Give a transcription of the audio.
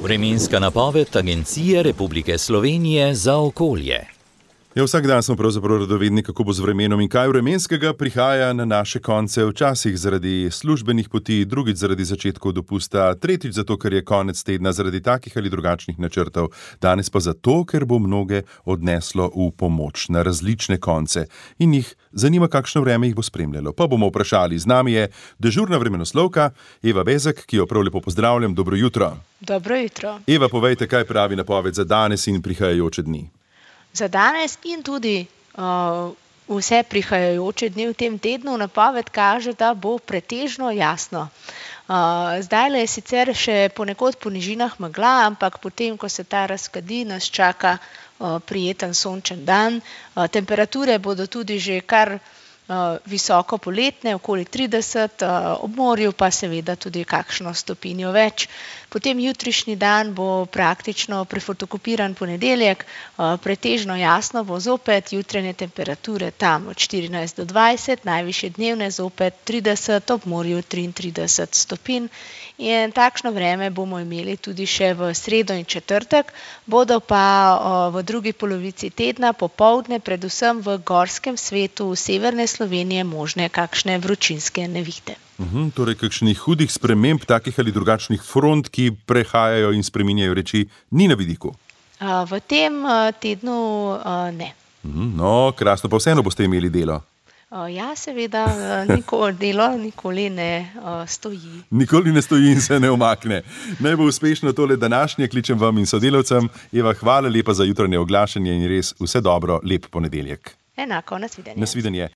Vremenska napoved Agencije Republike Slovenije za okolje. Vsak dan smo pravzaprav radovedni, kako bo z vremenom in kaj vremenskega prihaja na naše konce, včasih zaradi službenih poti, drugič zaradi začetkov dopusta, tretjič zato, ker je konec tedna zaradi takih ali drugačnih načrtov, danes pa zato, ker bo mnoge odneslo v pomoč na različne konce in jih zanima, kakšno vreme jih bo spremljalo. Pa bomo vprašali, z nami je dežurna vremenoslovka Eva Bezek, ki jo prav lepo pozdravljam. Dobro jutro. Dobro jutro. Eva, povejte, kaj pravi napoved za danes in prihajajoče dni. Za danes in tudi vse prihajajoče dni v tem tednu napoved kaže, da bo pretežno jasno. Zdajle je sicer še ponekod po nižinah megla, ampak potem, ko se ta razkadi, nas čaka prijeten sončen dan. Temperature bodo tudi že kar visoko poletne, okoli 30, ob morju pa seveda tudi kakšno stopinjo več. Potem jutrišnji dan bo praktično prefotokopiran ponedeljek, pretežno jasno bo zopet, jutranje temperature tam od 14 do 20, najvišje dnevne zopet 30, ob morju 33 stopinj. In takšno vreme bomo imeli tudi še v sredo in četrtek, bodo pa v drugi polovici tedna popoldne, predvsem v gorskem svetu severne Slovenije možne kakšne vročinske nevihte. Torej, kakšnih hudih sprememb, takih ali drugačnih front, ki prehajajo in spreminjajo reči, ni na vidiku? V tem tednu ne. No, krasno, pa vseeno boste imeli delo. Ja, seveda, delo nikoli ne stoji. Nikoli ne stoji in se ne umakne. Naj bo uspešno tole današnje, kličem vam in sodelavcem. Eva, hvala lepa za jutranje oglašanje in res vse dobro, lep ponedeljek. Enako, nasvidenje. Nasvidenje.